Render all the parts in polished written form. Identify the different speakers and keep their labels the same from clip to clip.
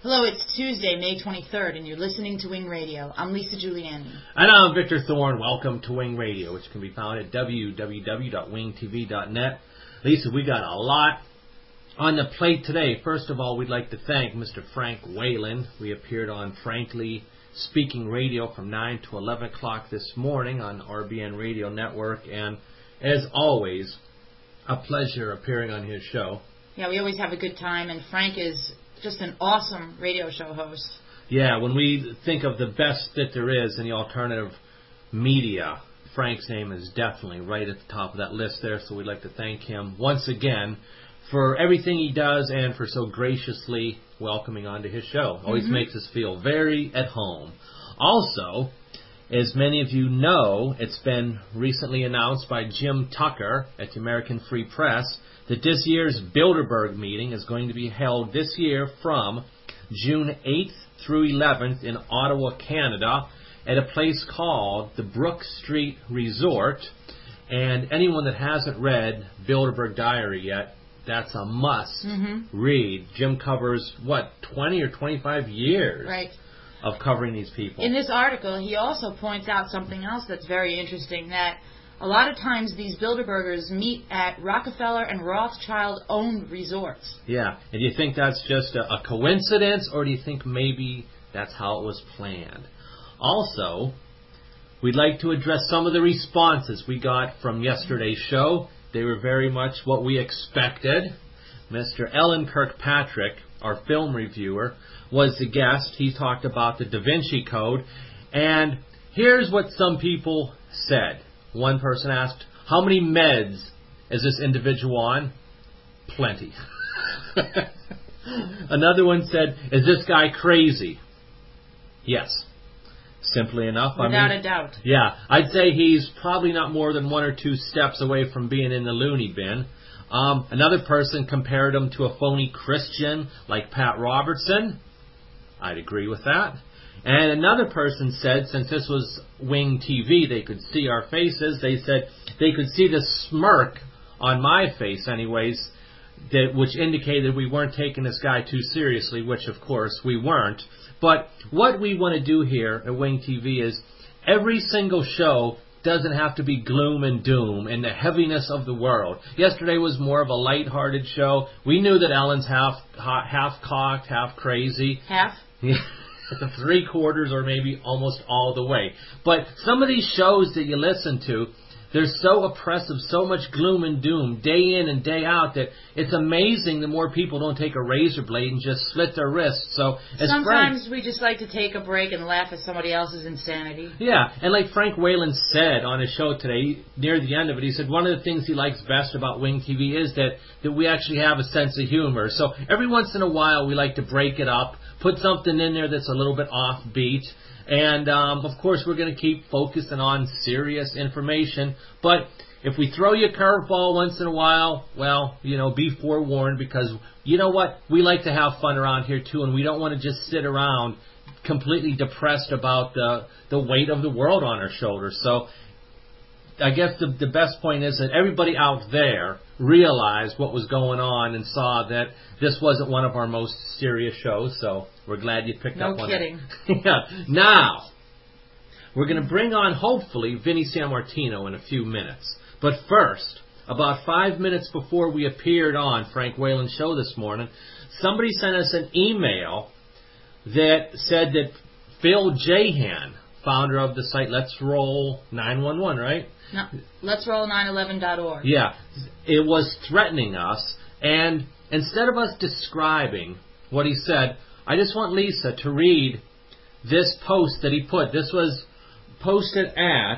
Speaker 1: Hello, it's Tuesday, May 23rd, and you're listening to Wing Radio. I'm Lisa Giuliani.
Speaker 2: And I'm Victor Thorne. Welcome to Wing Radio, which can be found at www.wingtv.net. Lisa, we got a lot on the plate today. First of all, we'd like to thank Mr. Frank Whalen. We appeared on Frankly Speaking Radio from 9 to 11 o'clock this morning on RBN Radio Network. And as always, a pleasure appearing on his show.
Speaker 1: Yeah, we always have a good time, and Frank is just an awesome radio show host.
Speaker 2: Yeah, when we think of the best that there is in the alternative media, Frank's name is definitely right at the top of that list there, so we'd like to thank him once again for everything he does and for so graciously welcoming onto his show. Always makes us feel very at home. Also, as many of you know, it's been recently announced by Jim Tucker at the American Free Press that this year's Bilderberg meeting is going to be held this year from June 8th through 11th in Ottawa, Canada, at a place called the Brook Street Resort. And anyone that hasn't read Bilderberg Diary yet, that's a must read. Jim covers, 20 or 25 years of covering these people.
Speaker 1: In this article, he also points out something else that's very interesting, that a lot of times these Bilderbergers meet at Rockefeller and Rothschild-owned resorts.
Speaker 2: Yeah, and do you think that's just a coincidence, or do you think maybe that's how it was planned? Also, we'd like to address some of the responses we got from yesterday's show. They were very much what we expected. Mr. Ellen Kirkpatrick, our film reviewer, was the guest. He talked about the Da Vinci Code, and here's what some people said. One person asked, how many meds is this individual on? Plenty. Another one said, is this guy crazy? Yes. Simply enough.
Speaker 1: Without a doubt.
Speaker 2: Yeah. I'd say he's probably not more than 1 or 2 steps away from being in the loony bin. Another person compared him to a phony Christian like Pat Robertson. I'd agree with that. And another person said, since this was Wing TV, they could see our faces. They said they could see the smirk on my face anyways, which indicated we weren't taking this guy too seriously, which of course we weren't. But what we want to do here at Wing TV is every single show doesn't have to be gloom and doom and the heaviness of the world. Yesterday was more of a lighthearted show. We knew that Ellen's half cocked, half crazy.
Speaker 1: Half?
Speaker 2: Yeah. 3/4 or maybe almost all the way. But some of these shows that you listen to, they're so oppressive, so much gloom and doom, day in and day out, that it's amazing the more people don't take a razor blade and just slit their wrists. So
Speaker 1: sometimes we just like to take a break and laugh at somebody else's insanity.
Speaker 2: Yeah, and like Frank Whalen said on his show today, near the end of it, he said one of the things he likes best about Wing TV is that we actually have a sense of humor. So every once in a while we like to break it up, put something in there that's a little bit offbeat. And, of course, we're going to keep focusing on serious information. But if we throw you a curveball once in a while, well, be forewarned, because you know what? We like to have fun around here, too, and we don't want to just sit around completely depressed about the weight of the world on our shoulders. So I guess the best point is that everybody out there realized what was going on and saw that this wasn't one of our most serious shows, so we're glad you picked up on it.
Speaker 1: No kidding.
Speaker 2: Yeah. Now, we're going to bring on, hopefully, Vinny Sammartino in a few minutes. But first, about 5 minutes before we appeared on Frank Whalen's show this morning, somebody sent us an email that said that Phil Jahan, founder of the site Let's Roll 911, right?
Speaker 1: No, Let's Roll 911.org.
Speaker 2: Yeah, it was threatening us, and instead of us describing what he said, I just want Lisa to read this post that he put. This was posted at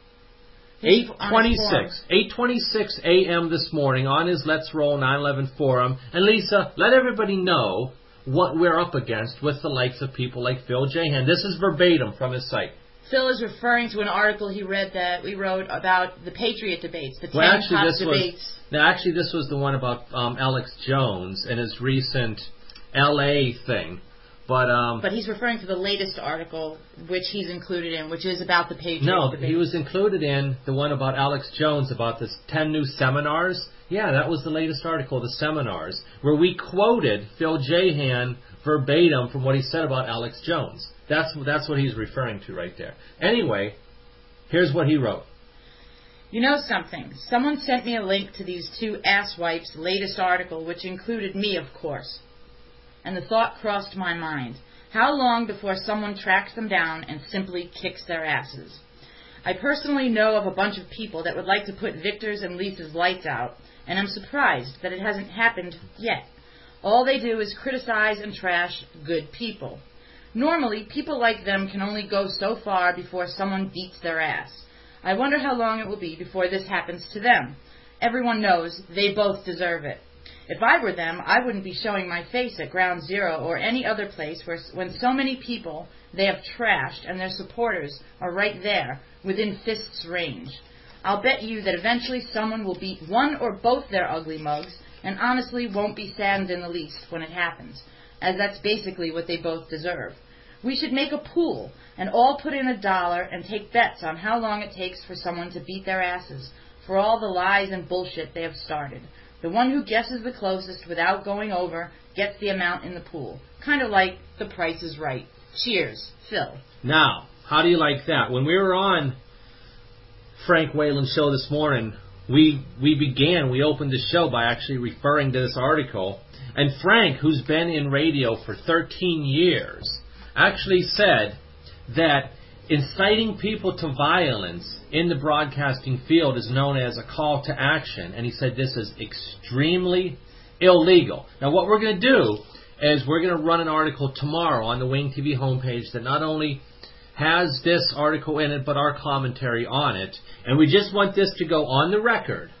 Speaker 2: 8:26 a.m. this morning on his Let's Roll 911 forum. And Lisa, let everybody know what we're up against with the likes of people like Phil Jahan. This is verbatim from his site.
Speaker 1: Phil is referring to an article he read that we wrote about the Patriot debates, the 10 top debates.
Speaker 2: Actually, this was the one about Alex Jones and his recent L.A. thing. But
Speaker 1: he's referring to the latest article, which he's included in, which is about the Patriot debates.
Speaker 2: No, he was included in the one about Alex Jones, about this 10 new seminars. Yeah, that was the latest article, the seminars, where we quoted Phil Jahan verbatim from what he said about Alex Jones. That's what he's referring to right there. Anyway, here's what he wrote.
Speaker 1: You know something? Someone sent me a link to these two asswipes' latest article, which included me, of course. And the thought crossed my mind. How long before someone tracks them down and simply kicks their asses? I personally know of a bunch of people that would like to put Victor's and Lisa's lights out, and I'm surprised that it hasn't happened yet. All they do is criticize and trash good people. Normally, people like them can only go so far before someone beats their ass. I wonder how long it will be before this happens to them. Everyone knows they both deserve it. If I were them, I wouldn't be showing my face at Ground Zero or any other place when so many people they have trashed and their supporters are right there, within fists range. I'll bet you that eventually someone will beat one or both their ugly mugs and honestly won't be saddened in the least when it happens, as that's basically what they both deserve. We should make a pool and all put in $1 and take bets on how long it takes for someone to beat their asses for all the lies and bullshit they have started. The one who guesses the closest without going over gets the amount in the pool. Kind of like The Price is Right. Cheers, Phil.
Speaker 2: Now, how do you like that? When we were on Frank Whalen's show this morning, we opened the show by actually referring to this article. And Frank, who's been in radio for 13 years, actually said that inciting people to violence in the broadcasting field is known as a call to action, and he said this is extremely illegal. Now what we're going to do is we're going to run an article tomorrow on the Wing TV homepage that not only has this article in it, but our commentary on it, and we just want this to go on the record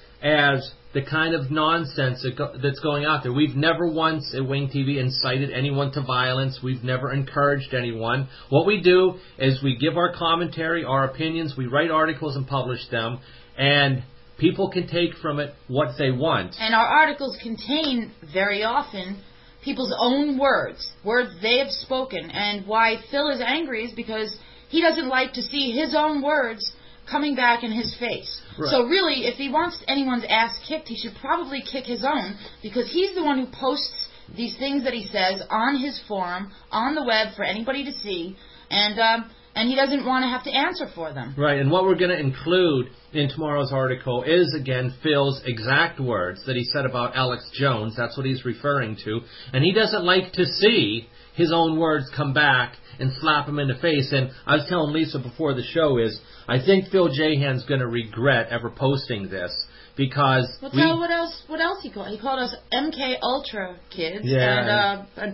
Speaker 2: as the kind of nonsense that's going out there. We've never once at Wing TV incited anyone to violence. We've never encouraged anyone. What we do is we give our commentary, our opinions, we write articles and publish them, and people can take from it what they want.
Speaker 1: And our articles contain, very often, people's own words they have spoken. And why Phil is angry is because he doesn't like to see his own words coming back in his face.
Speaker 2: Right.
Speaker 1: So really, if he wants anyone's ass kicked, he should probably kick his own, because he's the one who posts these things that he says on his forum, on the web for anybody to see, and he doesn't want to have to answer for them.
Speaker 2: Right, and what we're going to include in tomorrow's article is, again, Phil's exact words that he said about Alex Jones. That's what he's referring to. And he doesn't like to see his own words come back and slap him in the face. And I was telling Lisa before the show I think Phil Jahan's going to regret ever posting this, because
Speaker 1: what else he called? He called us MK Ultra kids.
Speaker 2: Yeah, and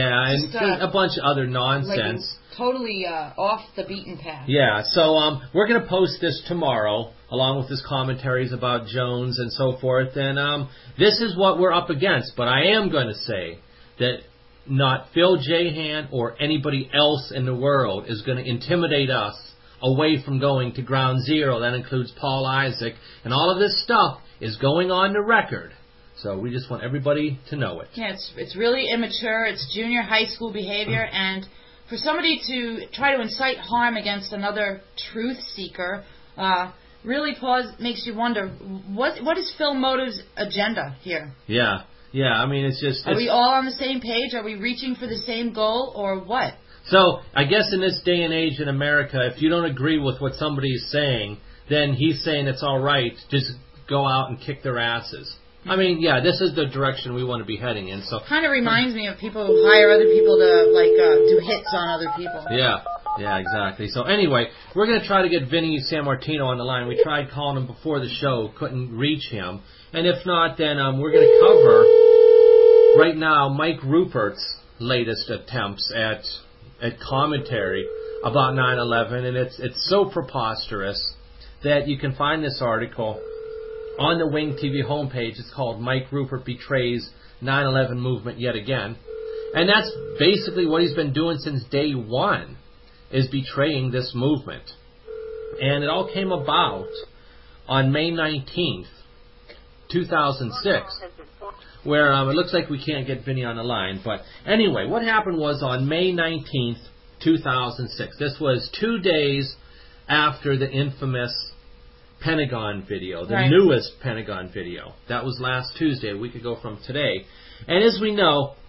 Speaker 2: a bunch of other nonsense.
Speaker 1: Like totally off the beaten path.
Speaker 2: Yeah, so we're going to post this tomorrow, along with his commentaries about Jones and so forth. And this is what we're up against. But I am going to say that not Phil Jahan or anybody else in the world is going to intimidate us away from going to Ground Zero. That includes Paul Isaac. And all of this stuff is going on the record. So we just want everybody to know it.
Speaker 1: Yeah, it's really immature. It's junior high school behavior. And for somebody to try to incite harm against another truth seeker really makes you wonder, what is Phil Motive's agenda here?
Speaker 2: Yeah, I mean, it's just...
Speaker 1: Are we all on the same page? Are we reaching for the same goal, or what?
Speaker 2: So, I guess in this day and age in America, if you don't agree with what somebody is saying, then he's saying it's all right, just go out and kick their asses. I mean, yeah, this is the direction we want to be heading in. So
Speaker 1: kind of reminds me of people who hire other people to do hits on other people.
Speaker 2: Yeah, exactly. So anyway, we're going to try to get Vinny Sammartino on the line. We tried calling him before the show, couldn't reach him. And if not, then we're going to cover right now Mike Rupert's latest attempts at commentary about 9/11, and it's so preposterous that you can find this article on the Wing TV homepage. It's called Mike Rupert Betrays 9/11 Movement Yet Again. And that's basically what he's been doing since day one, is betraying this movement. And it all came about on May 19th, 2006, where it looks like we can't get Vinny on the line. But anyway, what happened was on May 19th, 2006. This was 2 days after the infamous Pentagon video, the newest Pentagon video. That was last Tuesday, a week ago from today. And as we know,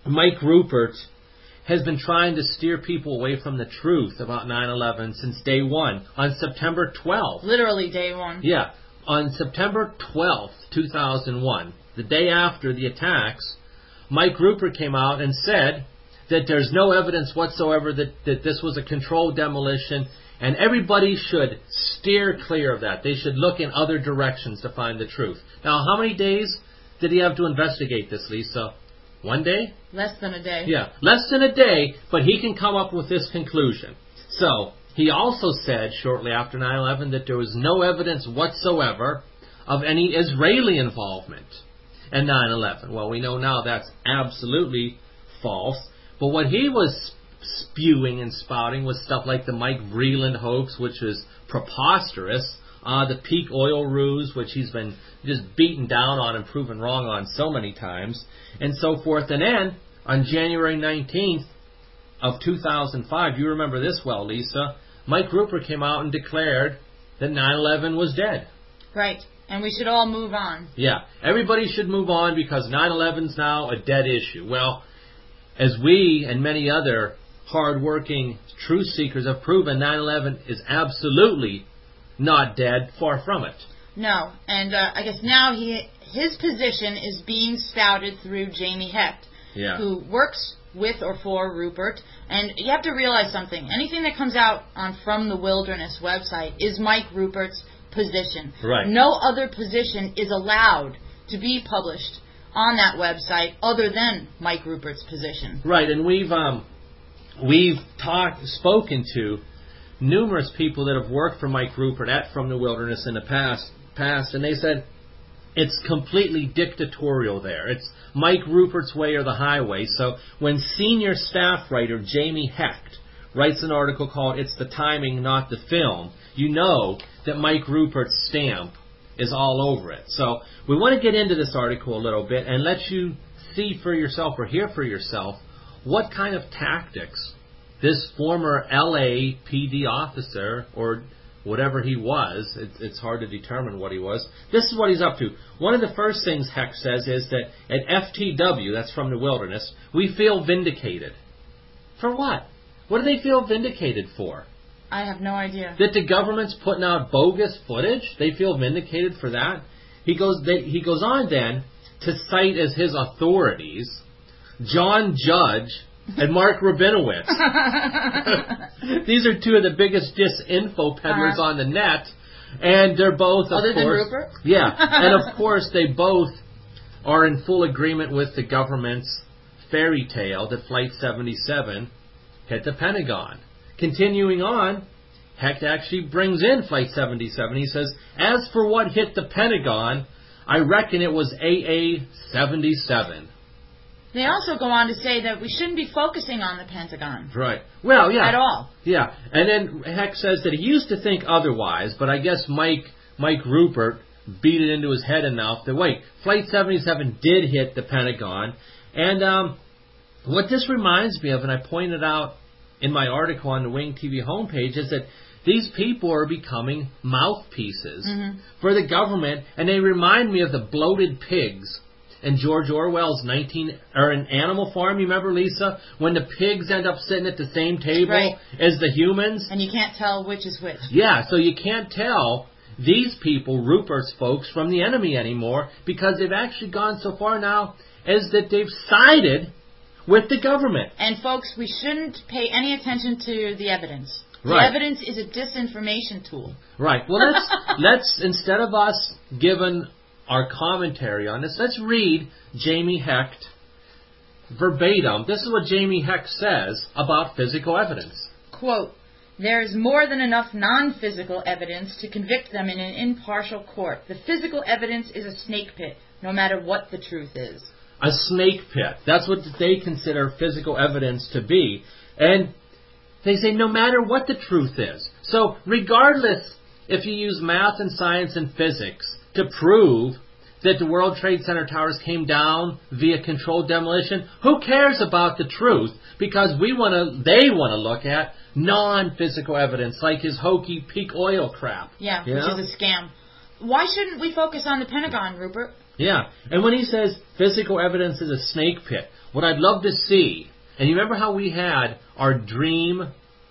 Speaker 2: Mike Ruppert has been trying to steer people away from the truth about 9/11 since day one, on September 12th.
Speaker 1: Literally day one.
Speaker 2: Yeah, on September 12th, 2001, the day after the attacks, Mike Ruppert came out and said that there's no evidence whatsoever that this was a controlled demolition, and everybody should steer clear of that. They should look in other directions to find the truth. Now, how many days did he have to investigate this, Lisa? 1 day?
Speaker 1: Less than a day.
Speaker 2: Yeah, less than a day, but he can come up with this conclusion. So, he also said shortly after 9/11 that there was no evidence whatsoever of any Israeli involvement in 9/11. Well, we know now that's absolutely false. But what he was spewing and spouting was stuff like the Mike Vreeland hoax, which was preposterous, the peak oil ruse, which he's been just beaten down on and proven wrong on so many times, and so forth. And then, on January 19th of 2005, you remember this well, Lisa, Mike Ruppert came out and declared that 9/11 was dead.
Speaker 1: Right. And we should all move on.
Speaker 2: Yeah. Everybody should move on because 9/11's now a dead issue. Well, as we and many other hard-working truth seekers have proven, 9/11 is absolutely not dead, far from it.
Speaker 1: No, and I guess now his position is being spouted through Jamie Hecht, who works with or for Ruppert. And you have to realize something. Anything that comes out on From the Wilderness website is Mike Ruppert's position.
Speaker 2: Right.
Speaker 1: No other position is allowed to be published on that website other than Mike Ruppert's position.
Speaker 2: Right, and we've spoken to numerous people that have worked for Mike Ruppert at From the Wilderness in the past, and they said it's completely dictatorial there. It's Mike Ruppert's way or the highway. So when senior staff writer Jamie Hecht writes an article called "It's the Timing, Not the Film," you know that Mike Ruppert's stamp is all over it. So we want to get into this article a little bit and let you see for yourself or hear for yourself what kind of tactics this former LAPD officer, or whatever he was, it's hard to determine what he was, this is what he's up to. One of the first things Hecht says is that at FTW, that's From the Wilderness, we feel vindicated. For what? What do they feel vindicated for?
Speaker 1: I have no idea.
Speaker 2: That the government's putting out bogus footage? They feel vindicated for that? He goes on then to cite as his authorities John Judge and Mark Rabinowitz. These are two of the biggest disinfo peddlers on the net, and they're both, of
Speaker 1: Other
Speaker 2: course,
Speaker 1: than Ruppert?
Speaker 2: Yeah, and of course they both are in full agreement with the government's fairy tale that Flight 77 hit the Pentagon. Continuing on, Hecht actually brings in Flight 77. He says, as for what hit the Pentagon, I reckon it was AA-77.
Speaker 1: They also go on to say that we shouldn't be focusing on the Pentagon.
Speaker 2: Right. Well, yeah.
Speaker 1: At all.
Speaker 2: Yeah. And then Hecht says that he used to think otherwise, but I guess Mike Ruppert beat it into his head enough that, wait, Flight 77 did hit the Pentagon. And what this reminds me of, and I pointed out in my article on the Wing TV homepage, is that these people are becoming mouthpieces for the government, and they remind me of the bloated pigs in George Orwell's an Animal Farm. You remember, Lisa, when the pigs end up sitting at the same table as the humans,
Speaker 1: and you can't tell which is which.
Speaker 2: Yeah, so you can't tell these people, Ruppert's folks, from the enemy anymore, because they've actually gone so far now as that they've sided with the government.
Speaker 1: And folks, we shouldn't pay any attention to the evidence. The
Speaker 2: Right.
Speaker 1: evidence is a disinformation tool.
Speaker 2: Right. Well, let's instead of us giving our commentary on this, let's read Jamie Hecht verbatim. This is what Jamie Hecht says about physical evidence.
Speaker 1: Quote, there is more than enough non-physical evidence to convict them in an impartial court. The physical evidence is a snake pit, no matter what the truth is.
Speaker 2: A snake pit. That's what they consider physical evidence to be. And they say no matter what the truth is. So regardless if you use math and science and physics to prove that the World Trade Center towers came down via controlled demolition, who cares about the truth? Because they want to look at non-physical evidence, like his hokey peak oil crap.
Speaker 1: Yeah, which is a scam. Why shouldn't we focus on the Pentagon, Ruppert?
Speaker 2: Yeah, and when he says physical evidence is a snake pit, what I'd love to see, and you remember how we had our dream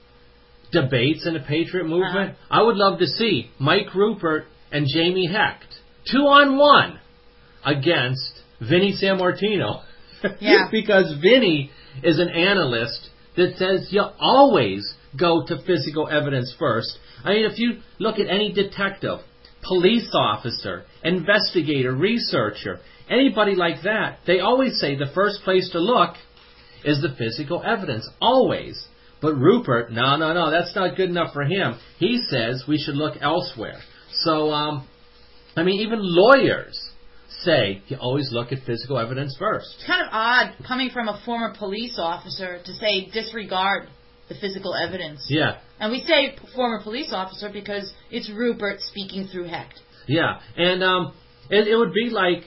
Speaker 2: debates in the Patriot movement? I would love to see Mike Rupert and Jamie Hecht 2-on-1 against Vinny Sammartino.
Speaker 1: Yeah.
Speaker 2: Because Vinny is an analyst that says you always go to physical evidence first. I mean, if you look at any detective, police officer, investigator, researcher, anybody like that, they always say the first place to look is the physical evidence. Always. But Rupert, no, that's not good enough for him. He says we should look elsewhere. So, I mean, even lawyers say you always look at physical evidence first.
Speaker 1: It's kind of odd coming from a former police officer to say disregard the physical evidence.
Speaker 2: Yeah.
Speaker 1: And we say former police officer because it's Rupert speaking through Hecht.
Speaker 2: Yeah, and it would be like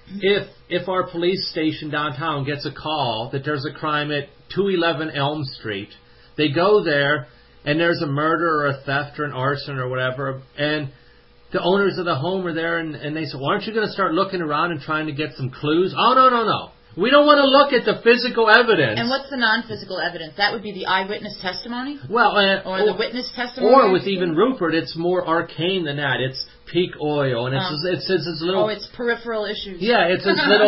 Speaker 2: if our police station downtown gets a call that there's a crime at 211 Elm Street. They go there, and there's a murder or a theft or an arson or whatever, and the owners of the home are there, and they say, well, aren't you going to start looking around and trying to get some clues? Oh, no. We don't want to look at the physical evidence.
Speaker 1: And what's the non-physical evidence? That would be the eyewitness testimony?
Speaker 2: Well,
Speaker 1: or the witness testimony?
Speaker 2: Or with even Rupert, it's more arcane than that. It's peak oil, and it's his little...
Speaker 1: Oh, it's peripheral issues.
Speaker 2: Yeah, it's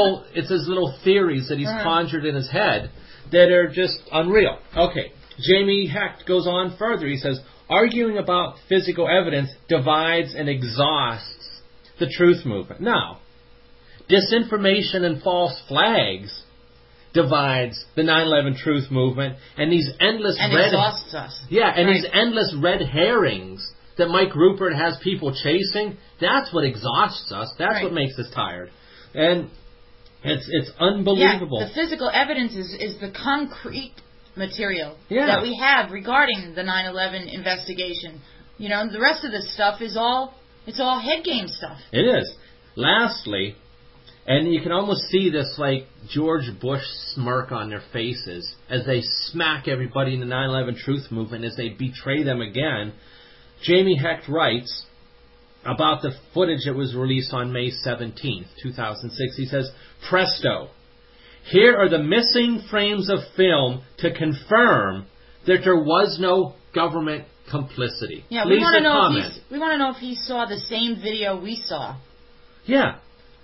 Speaker 2: his little theories that he's conjured in his head that are just unreal. Okay, Jamie Hecht goes on further. He says, arguing about physical evidence divides and exhausts the truth movement. Now, disinformation and false flags divides the 9/11 truth movement, and these endless
Speaker 1: exhausts us.
Speaker 2: Yeah, and these endless red herrings that Mike Rupert has people chasing, that's what exhausts us. That's what makes us tired. And it's unbelievable.
Speaker 1: Yeah, the physical evidence is the concrete material that we have regarding the 9/11 investigation. You know, the rest of this stuff is all head game stuff.
Speaker 2: It is. Lastly, and you can almost see this like George Bush smirk on their faces as they smack everybody in the 9/11 truth movement as they betray them again. Jamie Hecht writes about the footage that was released on May 17th, 2006. He says, presto, here are the missing frames of film to confirm that there was no government complicity.
Speaker 1: Yeah, we want to know if he saw the same video we saw.
Speaker 2: Yeah.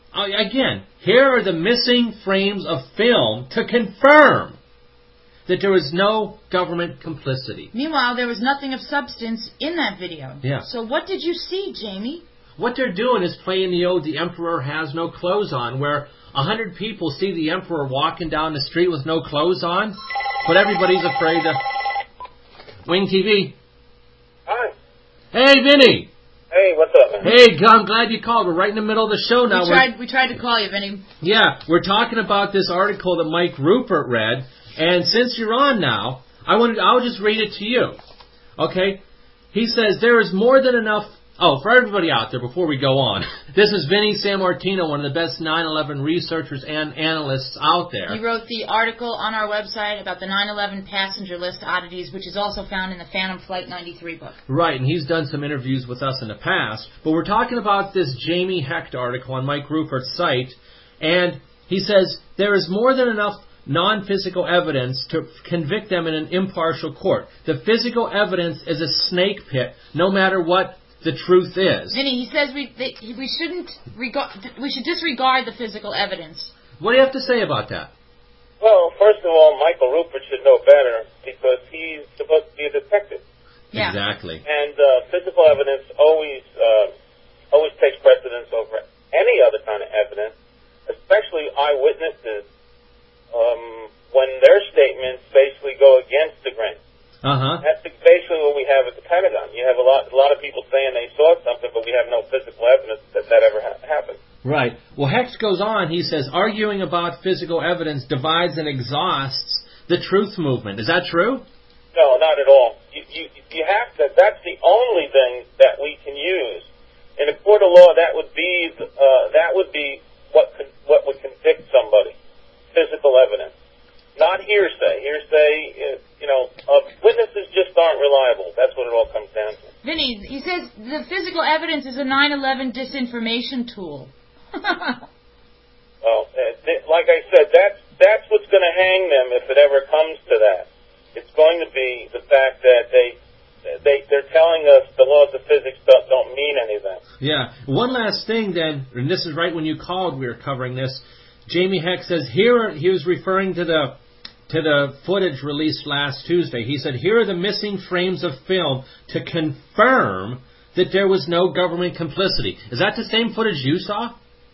Speaker 2: Again, here are the missing frames of film to confirm that there was no government complicity.
Speaker 1: Meanwhile, there was nothing of substance in that video.
Speaker 2: Yeah.
Speaker 1: So what did you see, Jamie?
Speaker 2: What they're doing is playing the Emperor has no clothes on, where 100 people see the Emperor walking down the street with no clothes on, but everybody's afraid to... Wing TV.
Speaker 3: Hi.
Speaker 2: Hey, Vinny.
Speaker 3: Hey, what's up, man?
Speaker 2: Hey, I'm glad you called. We're right in the middle of the show now.
Speaker 1: We tried to call you, Vinny.
Speaker 2: Yeah, we're talking about this article that Mike Rupert read, and since you're on now, I'll just read it to you. Okay? He says, there is more than enough... Oh, for everybody out there, before we go on, this is Vinny Sammartino, one of the best 9/11 researchers and analysts out there.
Speaker 1: He wrote the article on our website about the 9/11 passenger list oddities, which is also found in the Phantom Flight 93 book.
Speaker 2: Right, and he's done some interviews with us in the past. But we're talking about this Jamie Hecht article on Mike Rupert's site, and he says, there is more than enough non-physical evidence to convict them in an impartial court. The physical evidence is a snake pit, no matter what the truth is.
Speaker 1: Vinny, he says we should disregard the physical evidence.
Speaker 2: What do you have to say about that?
Speaker 3: Well, first of all, Michael Rupert should know better because he's supposed to be a detective.
Speaker 1: Yeah.
Speaker 2: Exactly.
Speaker 3: And physical evidence always takes precedence over any other kind of evidence, especially eyewitnesses when their statements basically go against the grain. That's basically what we have at the Pentagon. You have a lot of people saying they saw something, but we have no physical evidence that ever happened.
Speaker 2: Right. Well, Hecht goes on. He says, arguing about physical evidence divides and exhausts the truth movement. Is that true?
Speaker 3: No, not at all. You have to. That's the only thing that we can use in a court of law. That would be what would convict somebody. Physical evidence. Not hearsay. Hearsay, witnesses just aren't reliable. That's what it all comes down to.
Speaker 1: Vinny, he says the physical evidence is a 9/11 disinformation tool.
Speaker 3: Well, like I said, that's what's going to hang them if it ever comes to that. It's going to be the fact that they're telling us the laws of physics don't mean anything.
Speaker 2: Yeah. One last thing then, and this is right when you called, we were covering this. Jamie Heck says here, he was referring to the footage released last Tuesday. He said, here are the missing frames of film to confirm that there was no government complicity. Is that the same footage you saw?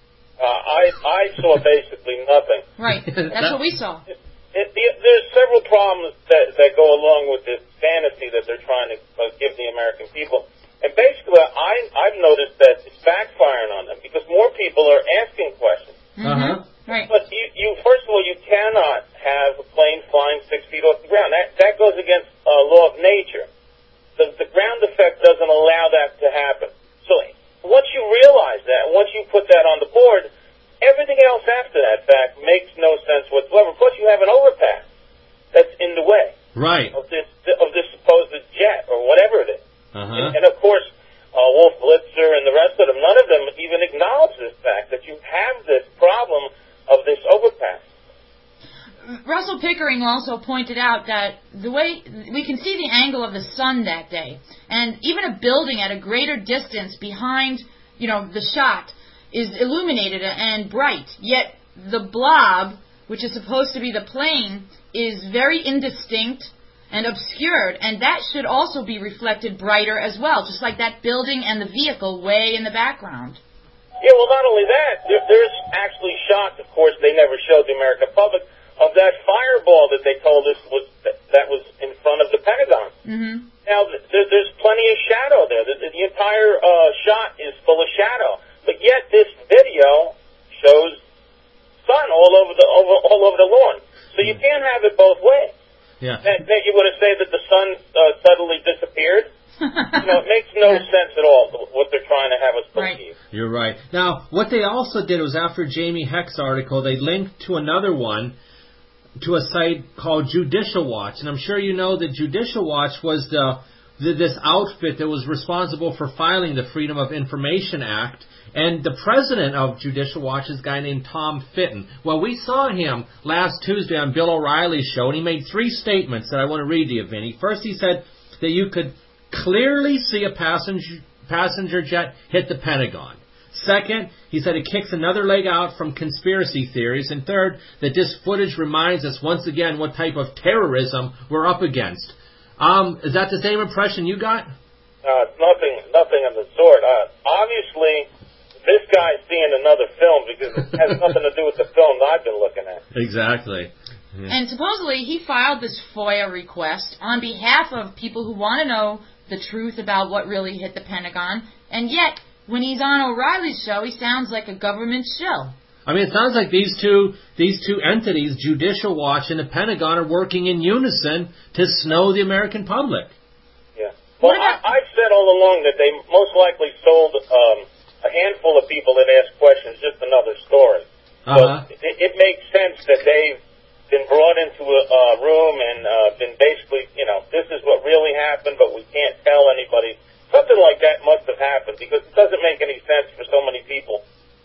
Speaker 3: I saw basically nothing.
Speaker 1: Right. That's what we saw.
Speaker 3: There's several problems that go along with this fantasy that they're trying to give the American people. And basically, I've noticed that it's backfiring on them because more people are asking questions.
Speaker 2: Uh-huh.
Speaker 1: Right.
Speaker 3: But you first of all, you cannot have a plane flying 6 feet off the ground. That goes against law of nature. The ground effect doesn't allow that to happen. So once you realize that, once you put that on the board, everything else after that fact makes no sense whatsoever. Plus, you have an overpass that's in the way
Speaker 2: Right.
Speaker 3: of this supposed jet or whatever it is.
Speaker 2: Uh-huh.
Speaker 3: And of course, Wolf Blitzer and the rest of them, none of them even acknowledge this fact that you have this problem of this overpass.
Speaker 1: Russell Pickering also pointed out that the way we can see the angle of the sun that day, and even a building at a greater distance behind, the shot is illuminated and bright, yet the blob, which is supposed to be the plane, is very indistinct and obscured, and that should also be reflected brighter as well, just like that building and the vehicle way in the background.
Speaker 3: Yeah, well, not only that, there's actually shots, of course, they never showed the American public, of that fireball that they told us that was in front of the Pentagon.
Speaker 1: Mm-hmm.
Speaker 3: Now, there's plenty of shadow there. The entire shot is full of shadow. But yet this video shows sun all over the lawn. So you can't have it both ways.
Speaker 2: Yeah.
Speaker 3: That you want to say that the sun suddenly disappeared? It makes no sense at all what they're trying to have us believe.
Speaker 1: Right.
Speaker 2: You're right. Now, what they also did was after Jamie Heck's article, they linked to another one, to a site called Judicial Watch. And I'm sure you know that Judicial Watch was this outfit that was responsible for filing the Freedom of Information Act. And the president of Judicial Watch is a guy named Tom Fitton. Well, we saw him last Tuesday on Bill O'Reilly's show, and he made 3 statements that I want to read to you, Vinny. First, he said that you could clearly see a passenger jet hit the Pentagon. Second, he said it kicks another leg out from conspiracy theories. And third, that this footage reminds us once again what type of terrorism we're up against. Is that the same impression you got?
Speaker 3: It's nothing of the sort. Obviously, this guy's seeing another film because it has nothing to do with the film that I've been looking at.
Speaker 2: Exactly. Yeah.
Speaker 1: And supposedly he filed this FOIA request on behalf of people who want to know the truth about what really hit the Pentagon, and yet when he's on O'Reilly's show, he sounds like a government shill.
Speaker 2: I mean, it sounds like these two entities, Judicial Watch and the Pentagon, are working in unison to snow the American public.
Speaker 3: Yeah. Well, I've said all along that they most likely sold a handful of people that ask questions, just another story.
Speaker 2: Uh-huh.
Speaker 3: But it makes sense that they've been brought into a room and been basically, this is what really happened, but we can't tell anybody. Something like that must have happened because it doesn't make any sense for so many people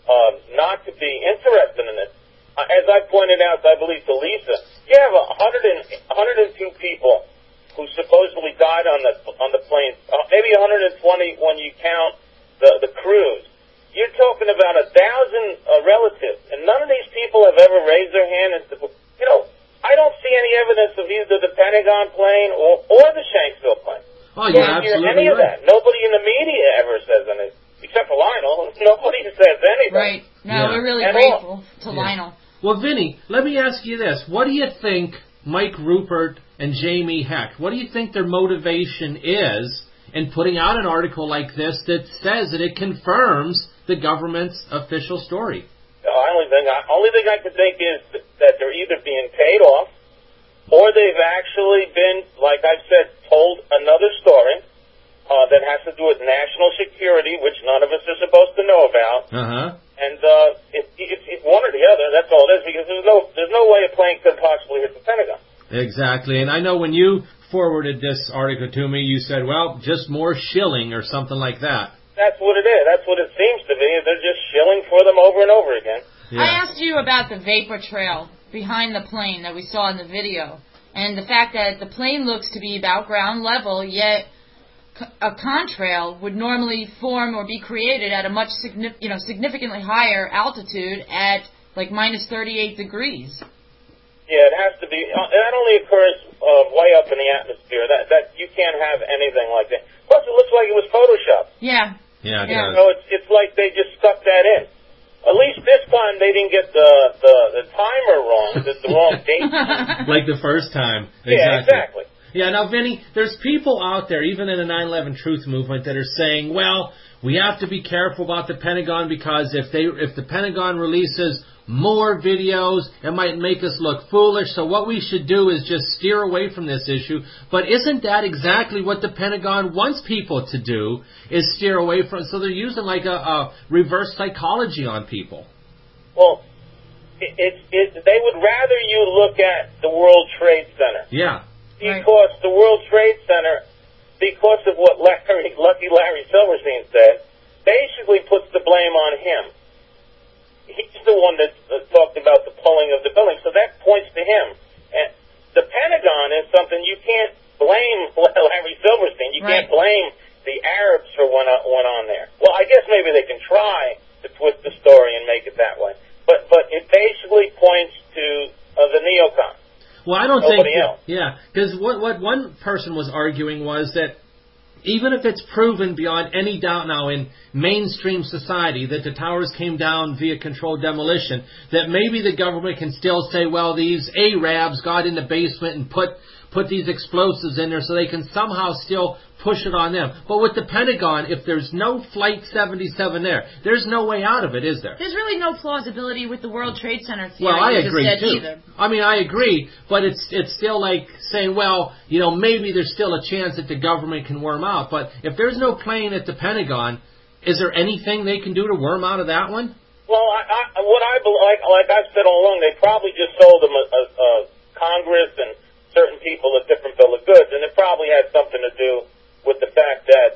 Speaker 3: not to be interested in it. As I pointed out, I believe to Lisa, you have 102 people who supposedly died on the plane, maybe 120 when you count the crews. You're talking about 1,000 relatives, and none of these people have ever raised their hand and said, I don't see any evidence of either the Pentagon plane or the Shanksville plane.
Speaker 2: Oh, yeah,
Speaker 3: don't hear
Speaker 2: absolutely
Speaker 3: any of that. Nobody in the media ever says anything, except for Lionel. Nobody says anything.
Speaker 1: Right. No,
Speaker 2: Yeah.
Speaker 1: we're really
Speaker 3: At
Speaker 1: grateful to Lionel.
Speaker 2: Well, Vinny, let me ask you this. What do you think Mike Rupert and Jamie Heck, what do you think their motivation is in putting out an article like this that says that it confirms the government's official story?
Speaker 3: The only thing I could think is that they're either being paid off or they've actually been, like I've said, told another story that has to do with national security, which none of us are supposed to know about.
Speaker 2: Uh-huh.
Speaker 3: And it's one or the other. That's all it is, because there's no way a plane could possibly hit the Pentagon.
Speaker 2: Exactly. And I know when you forwarded this article to me, you said, well, just more shilling or something like that.
Speaker 3: That's what it is. That's what it seems to be. They're just shilling for them over and over again.
Speaker 2: Yeah.
Speaker 1: I asked you about the vapor trail behind the plane that we saw in the video. And the fact that the plane looks to be about ground level, yet a contrail would normally form or be created at a much significantly higher altitude at like minus 38 degrees.
Speaker 3: Yeah, it has to be. That only occurs way up in the atmosphere. That you can't have anything like that. Plus, it looks like it was photoshopped.
Speaker 1: Yeah.
Speaker 2: Yeah, it
Speaker 3: You
Speaker 2: does.
Speaker 3: know, it's like they just stuck that in. At least this time they didn't get the timer wrong, the wrong date.
Speaker 2: Like the first time.
Speaker 3: Yeah, exactly.
Speaker 2: Yeah, now, Vinny, there's people out there, even in the 9/11 Truth Movement, that are saying, well, we have to be careful about the Pentagon because if the Pentagon releases more videos, it might make us look foolish, so what we should do is just steer away from this issue. But isn't that exactly what the Pentagon wants people to do, is steer away from it? So they're using like a reverse psychology on people.
Speaker 3: Well, they would rather you look at the World Trade Center.
Speaker 2: Yeah.
Speaker 3: Because the World Trade Center, because of what Lucky Larry Silverstein said, basically puts the blame on him. He's the one that talked about the pulling of the building, so that points to him. And the Pentagon is something you can't blame Larry Silverstein. You can't blame the Arabs for what went on there. Well, I guess maybe they can try to twist the story and make it that way. But it basically points to the neocons.
Speaker 2: Well, I don't
Speaker 3: Nobody
Speaker 2: think...
Speaker 3: else.
Speaker 2: Yeah, because what one person was arguing was that even if it's proven beyond any doubt now in mainstream society that the towers came down via controlled demolition, that maybe the government can still say, well, these Arabs got in the basement and put these explosives in there so they can somehow still push it on them. But with the Pentagon, if there's no Flight 77 there, there's no way out of it, is there?
Speaker 1: There's really no plausibility with the World Trade Center theory.
Speaker 2: Well, I agree, too.
Speaker 1: Either.
Speaker 2: I mean, I agree, but it's still like saying, well, you know, maybe there's still a chance that the government can worm out. But if there's no plane at the Pentagon, is there anything they can do to worm out of that one?
Speaker 3: Well, like I've said all along, they probably just sold them a Congress and certain people a different bill of goods, and it probably had something to do with the fact that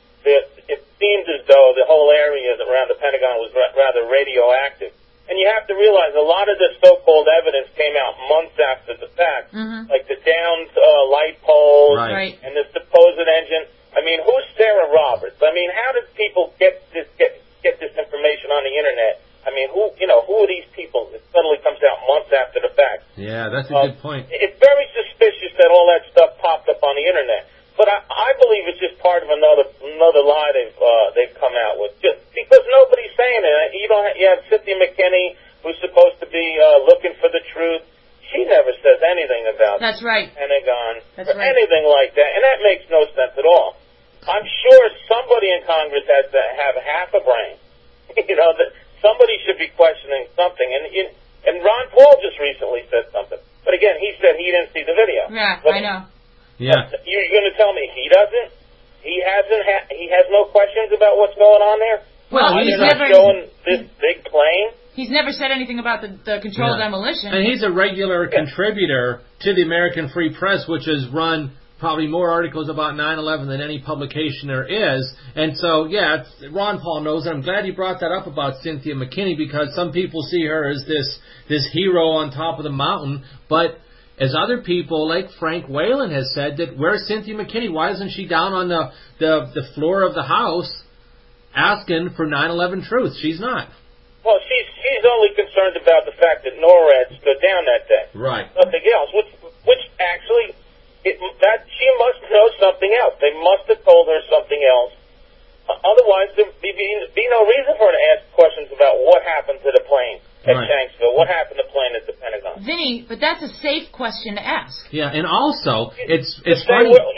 Speaker 3: it seemed as though the whole area around the Pentagon was rather radioactive. And you have to realize a lot of this so-called evidence came out months after the fact, like the downed light poles and the supposed engine. I mean, who's Sarah Roberts? I mean, how did people get this information on the internet? I mean, who are these people? It suddenly comes out months after the fact.
Speaker 2: Yeah, that's a good point.
Speaker 3: It's very suspicious that all that stuff popped up on the internet. But I believe it's just part of another lie they've come out with. Just because nobody's saying it. You have Cynthia McKinney, who's supposed to be looking for the truth. She never says anything about Pentagon or anything like that, and that makes no sense at all. I'm sure somebody in Congress has to have half a brain. That somebody should be questioning something. And Ron Paul just recently said something, but again, he said he didn't see the video.
Speaker 1: Yeah, I know.
Speaker 2: Yeah.
Speaker 3: You're going to tell me he doesn't? He has no questions about what's going on there?
Speaker 1: Well,
Speaker 3: he's never showing this big plane.
Speaker 1: He's never said anything about the controlled demolition.
Speaker 2: And he's a regular contributor to the American Free Press, which has run probably more articles about 9/11 than any publication there is. And so, yeah, Ron Paul knows it. I'm glad you brought that up about Cynthia McKinney, because some people see her as this hero on top of the mountain, but as other people, like Frank Whalen has said, that where's Cynthia McKinney? Why isn't she down on the floor of the House asking for 9/11 truth? She's not.
Speaker 3: Well, she's only concerned about the fact that NORAD stood down that day.
Speaker 2: Right.
Speaker 3: Nothing else. Which actually, that she must know something else. They must have told her something else. Otherwise, there'd be no reason for her to ask questions about what happened to the plane at Shanksville, what happened to the plane at the Pentagon.
Speaker 1: Vinny, but that's a safe question to ask.
Speaker 2: Yeah, and also, it's
Speaker 3: funny. Well,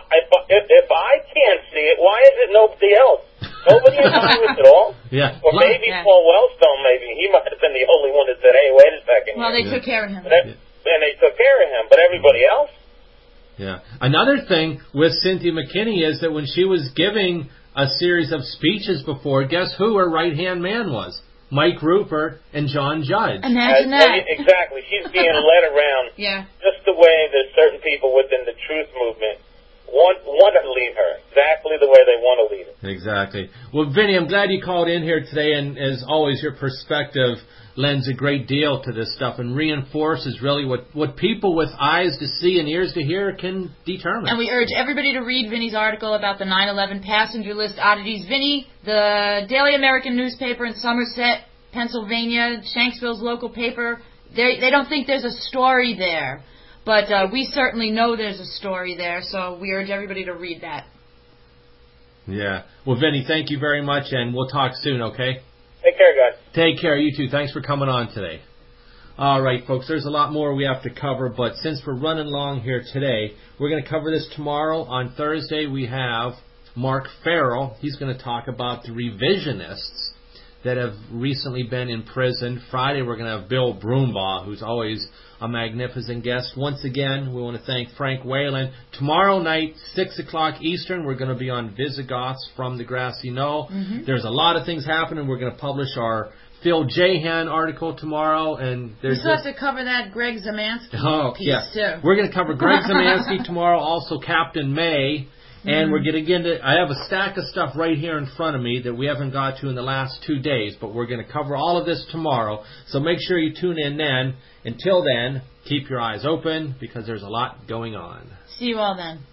Speaker 3: if I can't see it, why is it nobody else? Nobody in Congress at all?
Speaker 2: Yeah.
Speaker 3: Or maybe Paul Wellstone, maybe. He might have been the only one that said, hey, wait a second.
Speaker 1: Well, they took care of him.
Speaker 3: And they took care of him, but everybody else?
Speaker 2: Yeah. Another thing with Cynthia McKinney is that when she was giving a series of speeches before, guess who her right-hand man was? Mike Rupert and John Judge.
Speaker 1: Imagine that.
Speaker 3: Exactly. She's being led around just the way that certain people within the truth movement want to lead her. Exactly the way they want to lead her.
Speaker 2: Exactly. Exactly. Well, Vinny, I'm glad you called in here today, and as always, your perspective lends a great deal to this stuff and reinforces really what people with eyes to see and ears to hear can determine.
Speaker 1: And we urge everybody to read Vinny's article about the 9/11 passenger list oddities. Vinny, the Daily American newspaper in Somerset, Pennsylvania, Shanksville's local paper, they don't think there's a story there. But we certainly know there's a story there, so we urge everybody to read that.
Speaker 2: Yeah. Well, Vinny, thank you very much, and we'll talk soon, okay?
Speaker 3: Take care, guys.
Speaker 2: Take care. You too. Thanks for coming on today. All right, folks, there's a lot more we have to cover, but since we're running long here today, we're going to cover this tomorrow. On Thursday, we have Mark Farrell. He's going to talk about the revisionists that have recently been in prison. Friday, we're going to have Bill Broombaugh, who's always a magnificent guest. Once again, we want to thank Frank Whalen. Tomorrow night, 6 o'clock Eastern, we're going to be on Visigoths from the Grassy Knoll. Mm-hmm. There's a lot of things happening. We're going to publish our Phil Jahan article tomorrow. And there's
Speaker 1: we still have to cover that Greg Zemansky piece, too.
Speaker 2: We're going to cover Greg Zemansky tomorrow, also Captain May. And we're going to get into, I have a stack of stuff right here in front of me that we haven't got to in the last 2 days, but we're going to cover all of this tomorrow. So make sure you tune in then. Until then, keep your eyes open because there's a lot going on.
Speaker 1: See you all then.